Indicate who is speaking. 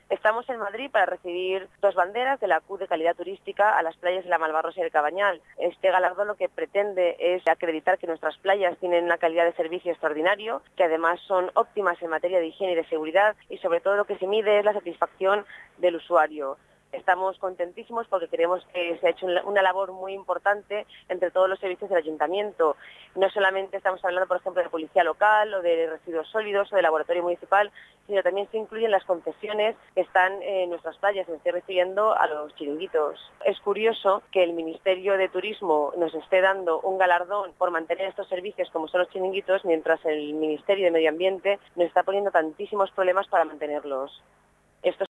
Speaker 1: Estamos en Madrid para recibir 2 banderas de la Q de calidad turística a las playas de la Malvarrosa y el Cabañal. Este galardón lo que pretende es acreditar que nuestras playas tienen una calidad de servicio extraordinario, que además son óptimas en materia de higiene y de seguridad, y sobre todo lo que se mide es la satisfacción del usuario. Estamos contentísimos porque creemos que se ha hecho una labor muy importante entre todos los servicios del ayuntamiento. No solamente estamos hablando, por ejemplo, de policía local o de residuos sólidos o de laboratorio municipal, sino también se incluyen las concesiones que están en nuestras playas. Me estoy refiriendo a los chiringuitos. Es curioso que el Ministerio de Turismo nos esté dando un galardón por mantener estos servicios como son los chiringuitos, mientras el Ministerio de Medio Ambiente nos está poniendo tantísimos problemas para mantenerlos. Esto